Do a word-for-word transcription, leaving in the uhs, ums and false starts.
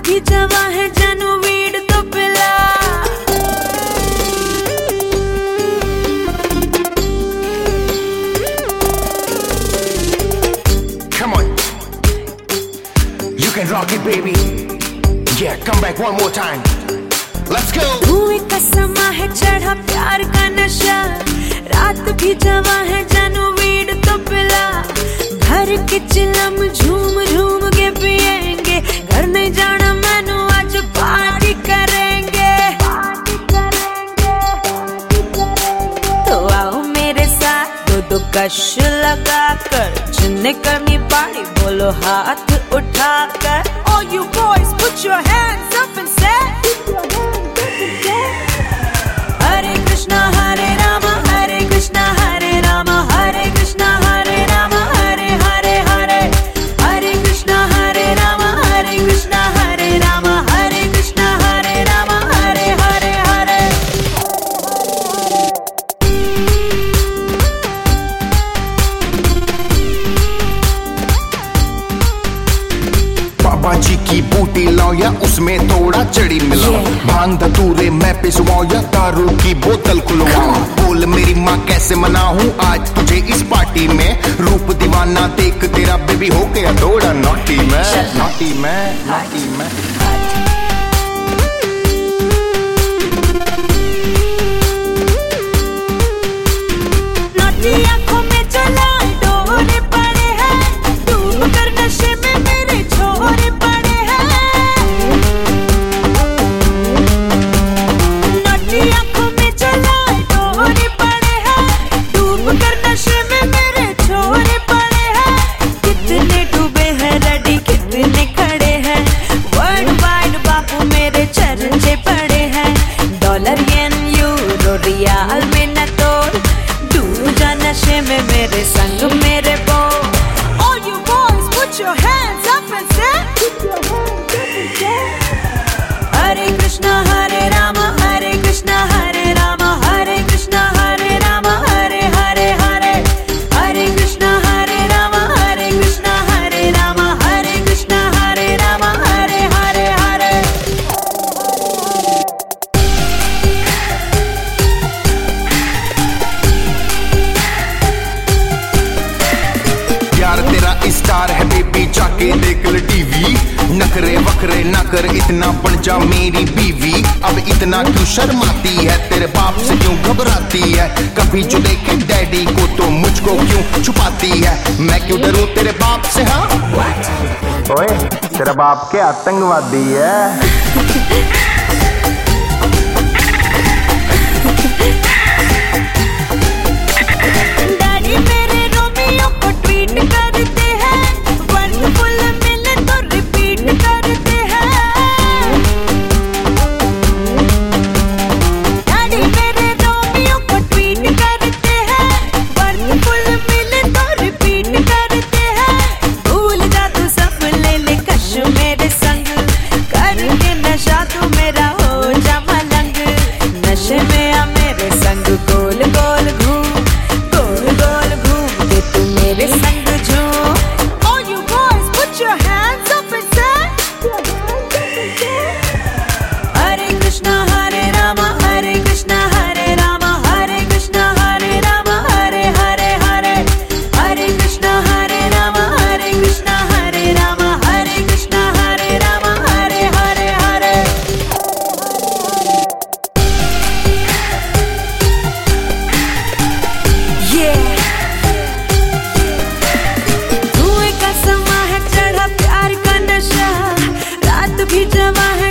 भी जवा है जानू वीड तो पिला। Come on, you can rock it, baby. Yeah, come back one more time. Let's go. धुएं का समा है चढ़ा प्यार का नशा, रात भी जवा है जानू वीड तो पिला। भर के चिलम झूम झूम के पिएंगे, घर नहीं जाना मैनू आज पार्टी करेंगे। तो आओ मेरे साथ दो दो कश लगा कर, जिन्हें करनी पार्टी बोलो हाथ उठा कर। All you boys put your hands up and say Hare Krishna Hare Rama Hare Krishna Hare Rama Hare Krishna Hare Rama Hare Hare Hare Hare Krishna Hare Rama Hare Krishna Hare Rama Hare Krishna Hare Rama Hare Hare Hare। बाबा जी की बूटी लाओ या उसमें थोड़ा चढ़ी मिलाओ, भांग धतूरे मैं पिसवाओ या दारू की बोतल खुलवाओ। बोल मेरी माँ कैसे मनाऊं आज तुझे इस पार्टी में, रूप दीवाना देख तेरा बेबी हो गया थोड़ा नॉटी मैं, नॉटी मैं, नॉटी मैं। नॉटी आंखों में जलाए डोरे पड़े हैं, डूब कर नशे में मेरे छोरे पड़े हैं। नॉटी आंखों में जलाए डोरे पड़े हैं, डूब कर नशे में मेरे छोरे पड़े हैं। कितने डूबे हैं रेडी कितने खड़े हैं, वर्ल्ड वाइड बापू मेरे चर्चे पड़े हैं। डॉलर येन यूरो रियाल में न तोड़, डूब जा नशे में मेरे संग मेरे बो। All you boys put your hands up and say Hare Krishna Hare Rama Hare Krishna Hare Rama Hare Krishna Hare Rama Hare Hare Hare Hare Krishna Hare Rama Hare Krishna Hare Rama Hare Krishna Hare Rama Hare Hare Hare। यार तेरा star है baby जाके देख ले TV, नखरे वखरे ना कर इतना बन जा मेरी बीवी। अब इतना क्यों शर्माती है, तेरे बाप से क्यों घबराती है, कभी जो देखे डैडी को तो मुझको क्यों छुपाती है। मैं क्यों डरूं तेरे बाप से, हाँ ओए तेरा बाप क्या आतंकवादी है। डैडी मेरे रोमियो को ट्वीट करते हैं, वंडरफुल मिले तो रिपीट करते हैं। डैडी मेरे रोमियो को ट्वीट करते हैं, वंडरफुल मिले तो रिपीट करते हैं। भूल जा तू सब ले ले कश मेरे संग, करके नशा तू मेरा हो जा मलंग। नशे में आ मेरे संग गोल गोल घूम, गोल गोल घूम के तू मेरे संग झूम। All you boys put your hands up and say Hare Krishna Hare Rama Hare Krishna Hare Rama Hare Krishna Hare Rama Hare Hare Hare Hare Krishna Hare Rama Hare Krishna Hare Rama Hare Krishna Hare Rama Hare Hare Hare। धुएं का समा है चढ़ा प्यार का नशा, रात भी जवा है